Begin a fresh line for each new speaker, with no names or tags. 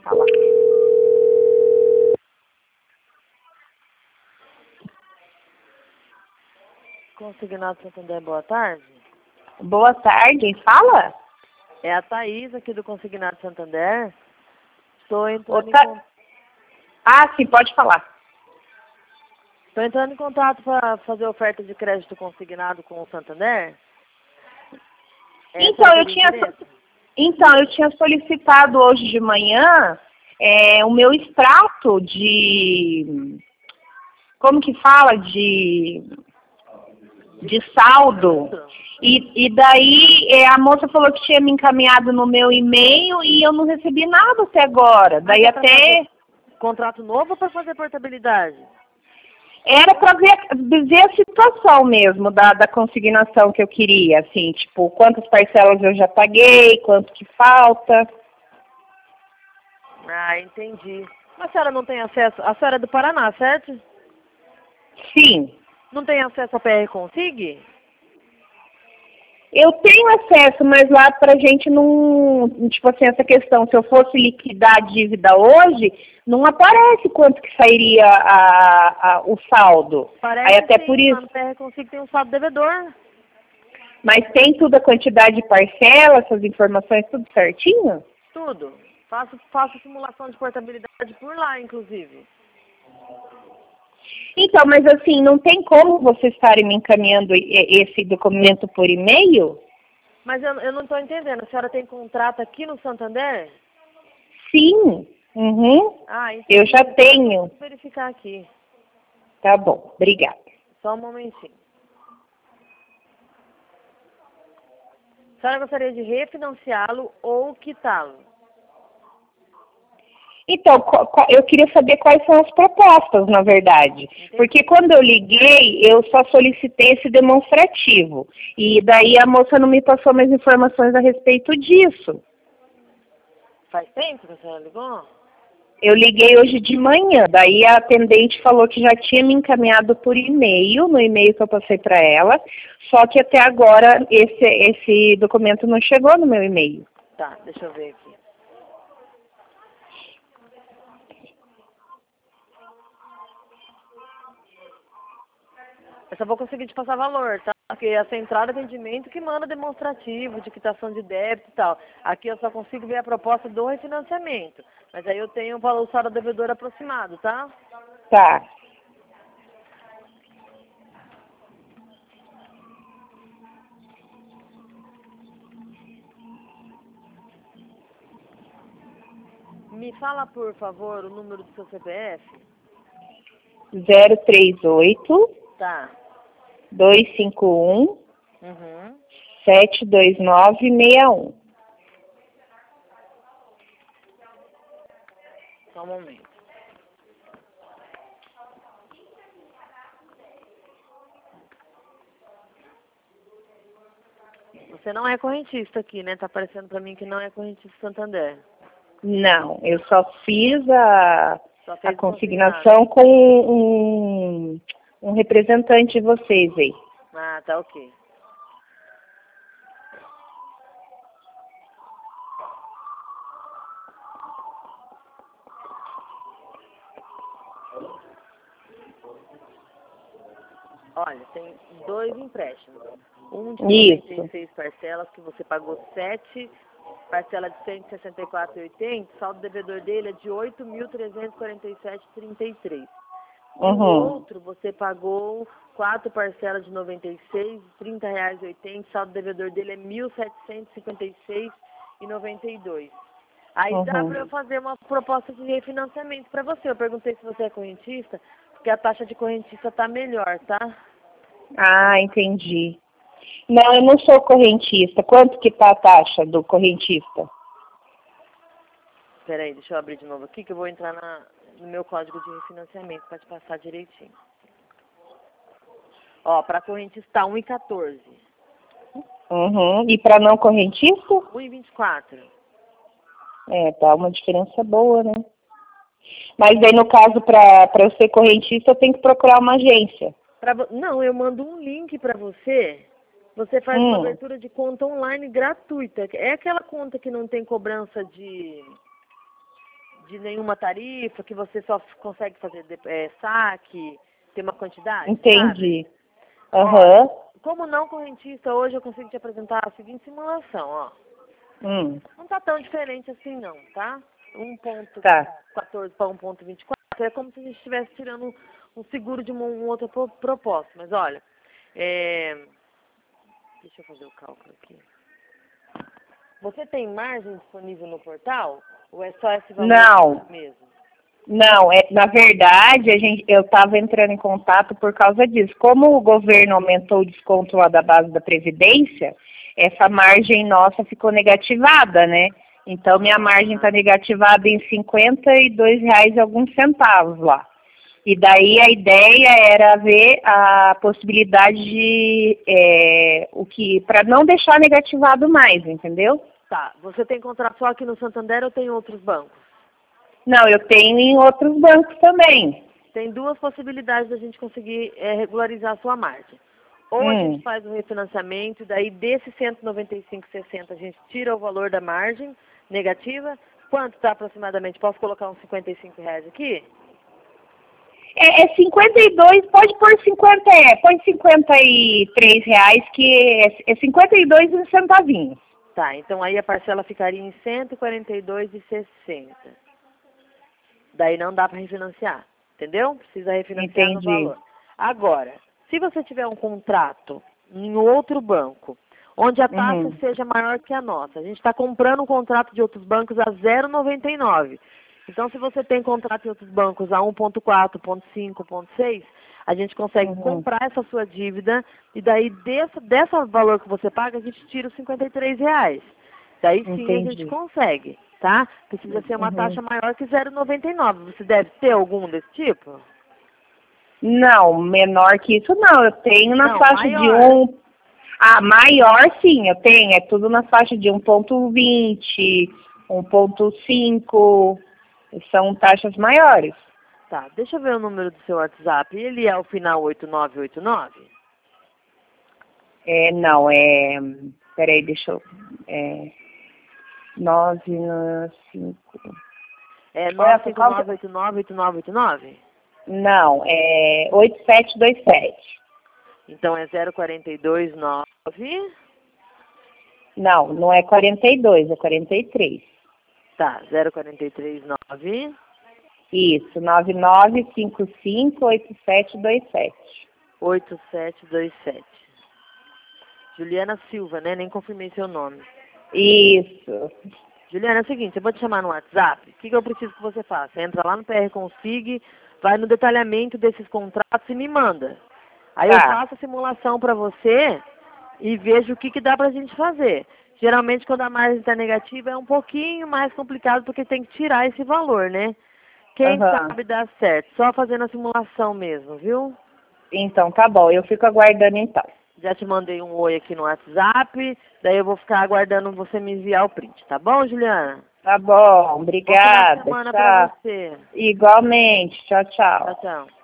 Fala.
Consignado Santander, boa tarde.
Boa tarde, quem fala?
É a Thaís aqui do Consignado Santander. Estou entrando
Sim, pode falar.
Estou entrando em contato para fazer oferta de crédito consignado com o Santander.
Então, eu tinha solicitado hoje de manhã o meu extrato de... Como que fala? De saldo. E daí a moça falou que tinha me encaminhado no meu e-mail e eu não recebi nada até agora. Daí até...
Contrato novo para fazer portabilidade?
Era para ver a situação mesmo da consignação que eu queria, assim, tipo, quantas parcelas eu já paguei, quanto que falta.
Ah, entendi. Mas a senhora não tem acesso... A senhora é do Paraná, certo?
Sim.
Não tem acesso ao PR Consig?
Eu tenho acesso, mas lá pra gente não... Tipo assim, essa questão, se eu fosse liquidar a dívida hoje, não aparece quanto que sairia o saldo.
Parece.
Aí até
sim,
por isso.
Lá no PR Consig tem um saldo devedor.
Mas tem tudo a quantidade de parcelas, essas informações, tudo certinho?
Tudo. Faço simulação de portabilidade por lá, inclusive.
Então, mas assim, não tem como vocês estarem me encaminhando esse documento por e-mail?
Mas eu não estou entendendo. A senhora tem contrato aqui no Santander?
Sim. Uhum.
Ah, então
eu já tenho.
Vou verificar aqui.
Tá bom, obrigada.
Só um momentinho. A senhora gostaria de refinanciá-lo ou quitá-lo?
Então, eu queria saber quais são as propostas, na verdade.
Entendi.
Porque quando eu liguei, eu só solicitei esse demonstrativo. E daí a moça não me passou mais informações a respeito disso.
Faz tempo que a senhora ligou?
Eu liguei hoje de manhã, daí a atendente falou que já tinha me encaminhado por e-mail, no e-mail que eu passei para ela, só que até agora esse documento não chegou no meu e-mail.
Tá, deixa eu ver aqui. Eu só vou conseguir te passar valor, tá? Porque a central de atendimento que manda demonstrativo de quitação de débito e tal. Aqui eu só consigo ver a proposta do refinanciamento. Mas aí eu tenho o valor saldo devedor aproximado, tá?
Tá.
Me fala, por favor, o número do seu CPF.
038
Tá.
251
Uhum.
72961.
Só um momento. Você não é correntista aqui, né? Tá aparecendo pra mim que não é correntista Santander.
Não, eu só fiz a
Fez
consignação com um representante de vocês aí.
Ah, tá ok. Olha, tem 2 empréstimos. Um de 96 parcelas, que você pagou 7, parcela de 164,80, saldo devedor dele é de 8.347,33. O outro, você pagou 4 parcelas de 96, R$30,80, saldo devedor dele é 1.756,92. Aí dá para eu fazer uma proposta de refinanciamento para você. Eu perguntei se você é correntista, porque a taxa de correntista tá melhor, tá?
Ah, entendi. Não, eu não sou correntista. Quanto que tá a taxa do correntista?
Peraí, deixa eu abrir de novo aqui, que eu vou entrar no meu código de refinanciamento para te passar direitinho. Ó, para correntista tá 1,14.
Uhum. E para não correntista?
1,24.
Tá uma diferença boa, né? Mas aí, no caso, para eu ser correntista, eu tenho que procurar uma agência.
Não, eu mando um link para você. Você faz uma abertura de conta online gratuita. É aquela conta que não tem cobrança de nenhuma tarifa, que você só consegue fazer saque, tem uma quantidade?
Entendi.
Aham. Como não correntista, hoje eu consigo te apresentar a seguinte simulação, ó. Não tá tão diferente assim não, tá? 1.14 para 1.24 é como se a gente estivesse tirando um seguro de um outro propósito. Mas olha, deixa eu fazer o cálculo aqui. Você tem margem disponível no portal? Ou é só esse valor mesmo?
Não, na verdade, eu estava entrando em contato por causa disso. Como o governo aumentou o desconto lá da base da Previdência, essa margem nossa ficou negativada, né? Então, minha margem está negativada em R$52 e alguns centavos lá. E daí a ideia era ver a possibilidade de, para não deixar negativado mais, entendeu?
Tá, você tem contrato só aqui no Santander ou tem outros bancos?
Não, eu tenho em outros bancos também.
Tem duas possibilidades da gente conseguir regularizar a sua margem. Ou a gente faz um refinanciamento, daí desses 195,60 a gente tira o valor da margem negativa. Quanto está aproximadamente? Posso colocar uns R$55 aqui?
52, pode pôr 50, põe R$53, que é 52 e uns centavinhos.
Tá, então aí a parcela ficaria em R$142,60. Daí não dá para refinanciar, entendeu? Precisa refinanciar no valor. Agora, se você tiver um contrato em outro banco, onde a taxa seja maior que a nossa, a gente está comprando um contrato de outros bancos a 0,99. Então, se você tem contrato em outros bancos a 1,4, 1,5, 1,6, a gente consegue comprar essa sua dívida e daí desse valor que você paga, a gente tira os R$53. Daí sim a gente consegue, tá? Precisa ser uma taxa maior que 0,99. Você deve ter algum desse tipo?
Não, menor que isso não. Eu tenho na faixa de 1... Ah, maior sim, eu tenho. É tudo na faixa de 1,20, 1,5. São taxas maiores.
Tá, deixa eu ver o número do seu WhatsApp. Ele é o final 8989?
Não, peraí, deixa eu... 995...
É 959898989?
Não, é 8727.
Então é 0429?
Não é 42, é 43.
Tá, 0439.
Isso, 99558727.
8727. Juliana Silva, né? Nem confirmei seu nome.
Isso.
Juliana, é o seguinte, eu vou te chamar no WhatsApp. O que eu preciso que você faça? Entra lá no PR Consig, vai no detalhamento desses contratos e me manda. Aí eu faço a simulação para você e vejo o que dá pra gente fazer. Geralmente, quando a margem está negativa, é um pouquinho mais complicado, porque tem que tirar esse valor, né? Quem sabe dá certo. Só fazendo a simulação mesmo, viu?
Então, tá bom. Eu fico aguardando, então.
Já te mandei um oi aqui no WhatsApp. Daí eu vou ficar aguardando você me enviar o print. Tá bom, Juliana?
Tá bom. Obrigada.
Boa semana pra você.
Igualmente. Tchau, tchau.
Tchau, tchau.